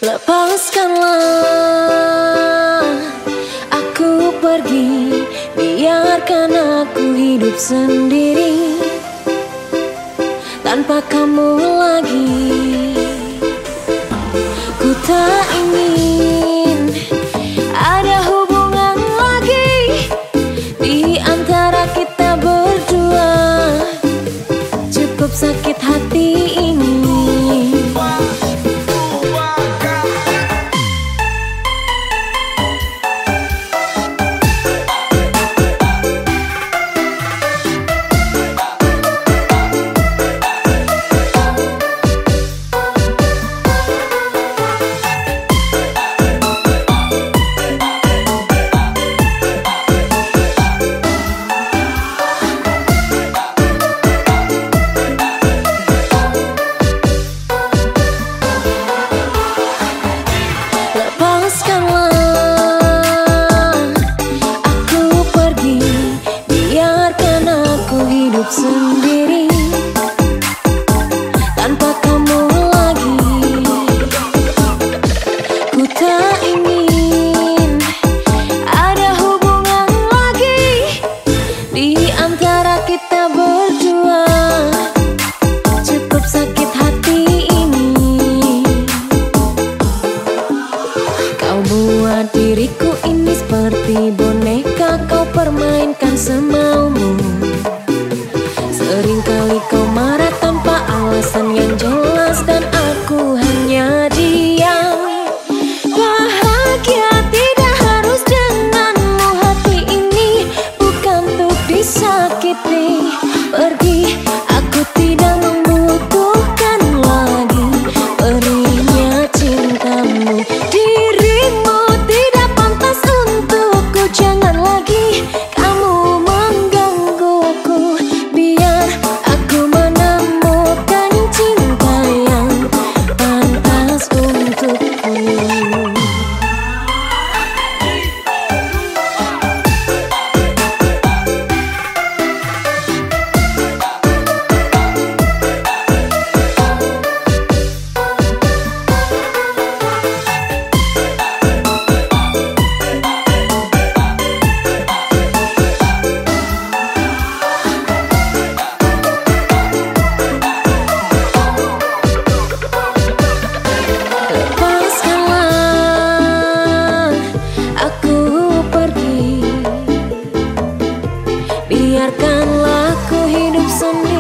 Lepaskanlah aku pergi, biarkan aku hidup sendiri tanpa kamu lagi. Ku tak ingin ada hubungan lagi di antara kita berdua. Cukup sakit hati ini. Sendiri tanpa kamu lagi. Ku tak ingin ada hubungan lagi di antara kita berdua. Cukup sakit hati ini. Kau buat diriku ini seperti boneka, kau permainkan semaumu. Seringkali kau marah tanpa alasan yang jelas dan aku hanya diam. Bahagia tidak harus denganmu, hati ini bukan untuk disakiti. Pergi, aku tidak membutuhkan lagi perihnya cintamu. Dirimu tidak pantas untukku, jangan lagi kamu mengganggu aku. Biar aku menemukan cinta yang pantas untukku. Biarkanlah aku hidup sendiri.